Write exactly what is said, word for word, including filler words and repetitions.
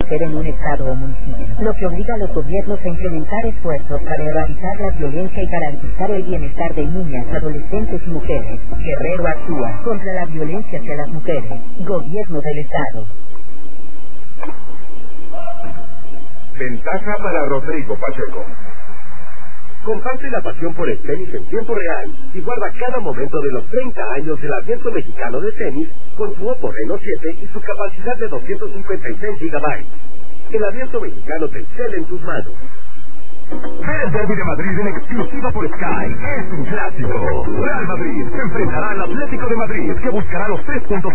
mujer en un estado o municipio, lo que obliga a los gobiernos a implementar esfuerzos para erradicar la violencia y garantizar el bienestar de niñas, adolescentes y mujeres. Guerrero actúa contra la violencia hacia las mujeres. Gobierno del Estado. Ventaja para Rodrigo Pacheco. Comparte la pasión por el tenis en tiempo real y guarda cada momento de los treinta años del Abierto Mexicano de Tenis con su Oppo Reno siete y su capacidad de doscientos cincuenta y seis gigabytes. El Abierto Mexicano te excele en tus manos. Ve el Derby de Madrid en exclusiva por Sky. Es un clásico. Real Madrid se enfrentará al Atlético de Madrid, que buscará los tres puntos